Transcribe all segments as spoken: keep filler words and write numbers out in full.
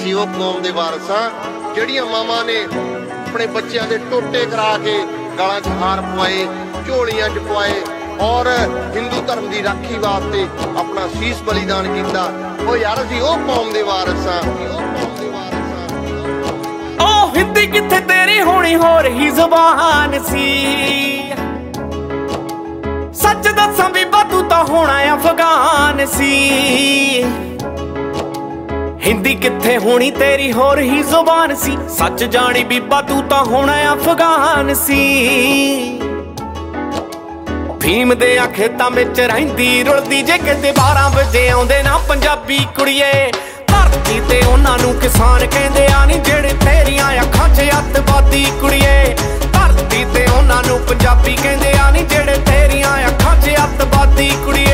ਅਸੀਂ ਉਹ ਕੌਮ ਦੇ ਵਾਰਸ ਹਾਂ ਜਿਹੜੀਆਂ ਮਾਵਾਂ ਨੇ ਆਪਣੇ ਬੱਚਿਆਂ ਦੇ ਟੋਟੇ ਕਰਾ ਕੇ ਗਲਾਂ 'ਚ ਹਾਰ ਪਵਾਏ, ਝੋਲੀਆਂ 'ਚ ਪਵਾਏ ਔਰ ਹਿੰਦੂ ਧਰਮ ਦੀ ਰਾਖੀ ਵਾਸਤੇ ਆਪਣਾ ਸੀਸ ਬਲੀਦਾਨ ਕੀਤਾ। ਉਹ ਯਾਰ ਅਸੀਂ ਉਹ ਕੌਮ ਦੇ ਵਾਰਸ ਹਾਂ, ਉਹ ਕੌਮ ਦੇ ਵਾਰਸ ਹਾਂ। ਉਹ ਹਿੰਦੀ ਕਿੱਥੇ ਤੇਰੀ ਹੋਣੀ ਹੋਰ ਹੀ ਜ਼ੁਬਾਨ ਸੀ, ਸੱਚ ਦੱਸਾਂ ਬੀਬਾ ਤੂੰ ਤਾਂ ਹੋਣਾ ਅਫਗਾਨ ਸੀ। ਹਿੰਦੀ ਕਿੱਥੇ ਹੋਣੀ ਤੇਰੀ ਹੋਰ ਹੀ ਜ਼ੁਬਾਨ ਸੀ, ਸੱਚ ਜਾਣੀ ਬੀਬਾ ਤੂੰ ਤਾਂ ਹੋਣਾ ਅਫਗਾਨ ਸੀ। ਭੀਮ ਦੇ ਆ ਖੇਤਾਂ ਵਿੱਚ ਰਹਿੰਦੀ ਰੁਲਦੀ, ਜੇ ਕਿਤੇ ਬਾਰਾਂ ਵਜੇ ਆਉਂਦੇ ਨਾ ਪੰਜਾਬੀ ਕੁੜੀਏ, ਧਰਤੀ ਤੇ ਉਹਨਾਂ ਨੂੰ ਕਿਸਾਨ ਕਹਿੰਦੇ ਆ ਨੀ ਜਿਹੜੇ ਤੇਰੀਆਂ ਅੱਖਾਂ 'ਚ ਅੱਤਵਾਦੀ ਕੁੜੀਏ। ਧਰਤੀ ਤੇ ਉਹਨਾਂ ਨੂੰ ਪੰਜਾਬੀ ਕਹਿੰਦੇ ਆ ਨੀ ਜਿਹੜੇ ਤੇਰੀਆਂ ਅੱਖਾਂ 'ਚ ਅੱਤਵਾਦੀ ਕੁੜੀਏ।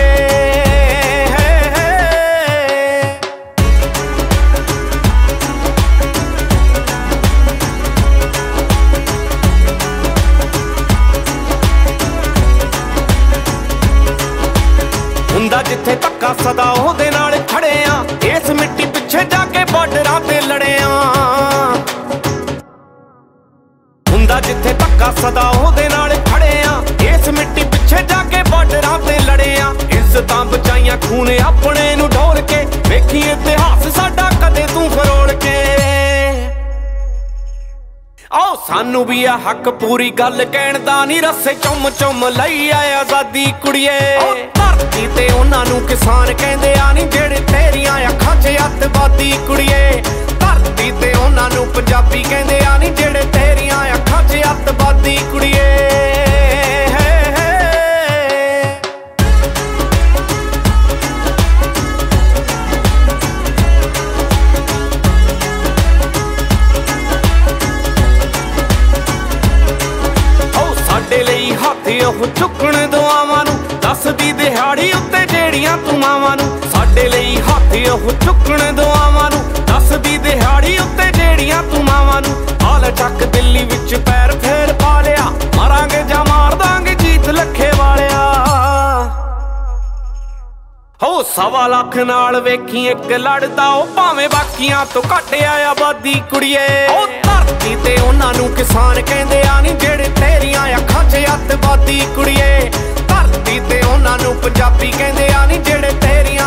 ਹੁੰਦਾ ਜਿੱਥੇ ਧੱਕਾ ਸਦਾ ਉਹਦੇ ਨਾਲ ਖੜੇ ਆ, ਇਸ ਮਿੱਟੀ ਪਿੱਛੇ ਜਾ ਕੇ ਬਾਰਡਰਾਂ ਤੇ ਲੜੇ ਆ। ਹੁੰਦਾ ਜਿੱਥੇ ਧੱਕਾ ਸਦਾ ਉਹਦੇ ਨਾਲ ਖੜੇ ਆ, ਇਸ ਮਿੱਟੀ ਪਿੱਛੇ ਜਾ ਕੇ ਬਾਰਡਰਾਂ ਤੇ ਲੜੇ ਆ। ਇੱਜ਼ਤਾਂ ਬਚਾਈਆਂ ਖੂਨ ਆਪਣੇ ਨੂੰ ਢੋਲ ਕੇ, ਵੇਖੀ ਇਤਿਹਾਸ ਸਾਡਾ ਕਦੇ ਤੂੰ ਫਰੋਲ ਕੇ। ਆਓ ਸਾਨੂੰ ਵੀ ਆ ਹੱਕ ਪੂਰੀ ਗੱਲ ਕਹਿਣ ਦਾ, ਨੀ ਰੱਸੇ ਚੁੰਮ ਚੁੰਮ ਲਈ ਆ ਆਜ਼ਾਦੀ ਕੁੜੀਏ। ਧਰਤੀ ਤੇ ਉਹਨਾਂ ਨੂੰ ਕਿਸਾਨ ਕਹਿੰਦੇ ਆ ਨੀ ਜਿਹੜੇ ਤੇਰੀਆਂ ਅੱਖਾਂ 'ਚ ਅੱਤਵਾਦੀ ਕੁੜੀਏ। ਧਰਤੀ ਤੇ ਉਹਨਾਂ ਨੂੰ ਪੰਜਾਬੀ ਕਹਿੰਦੇ ਆ ਨੀ ਜਿਹੜੇ ਤੇਰੀਆਂ ਅੱਖਾਂ 'ਚ ਅੱਤਵਾਦੀ ਕੁੜੀਏ। ਸਾਡੇ ਲਈ ਹੱਥ ਉਹ ਚੁੱਕਣ ਦੁਆਵਾਂ ਨੂੰ, ਦੱਸਦੀ ਦਿਹਾੜੀ ਉੱਤੇ ਜਿਹੜੀਆਂ ਤੂੰ ਮਾਵਾਂ ਨੂੰ। ਸਾਡੇ ਲਈ ਹੱਥ ਉਹ ਚੁੱਕਣ ਦੁਆਵਾਂ ਨੂੰ, ਦੱਸਦੀ ਦਿਹਾੜੀ ਉੱਤੇ ਜਿਹੜੀਆਂ ਤੂੰ ਮਾਵਾਂ ਨੂੰ। ਹਾਲ ਚੱਕ ਦਿੱਲੀ ਵਿੱਚ ਪੈਰ ਫੇਰ ਪਾ ਲਿਆ, ਮਾਰਾਂਗੇ ਜਾਂ ਮਾਰ ਦਾਂਗੇ ਜੀਤ ਲੱਖੇ ਵਾਲਿਆ। ਹੋ ਸਵਾ ਲੱਖ ਨਾਲ ਵੇਖੀ ਇੱਕ ਲੜਦਾ, ਉਹ ਭਾਵੇਂ ਬਾਕੀਆਂ ਤੋਂ ਘੱਟ ਆ ਆਬਾਦੀ ਕੁੜੀਏ। ਉਹ ਧਰਤੀ ਤੇ ਉਹਨਾਂ ਨੂੰ ਕਿਸਾਨ ਕਹਿੰਦੇ ਆ ਨੀ ਜਿਹੜੇ ਤੇਰੀਆਂ ਅੱਖਾਂ 'ਚ ਅੱਤਵਾਦੀ ਕੁੜੀਏ। ਧਰਤੀ ਤੇ ਉਹਨਾਂ ਨੂੰ ਪੰਜਾਬੀ ਕਹਿੰਦੇ ਆ ਨੀ ਜਿਹੜੇ ਤੇਰੀਆਂ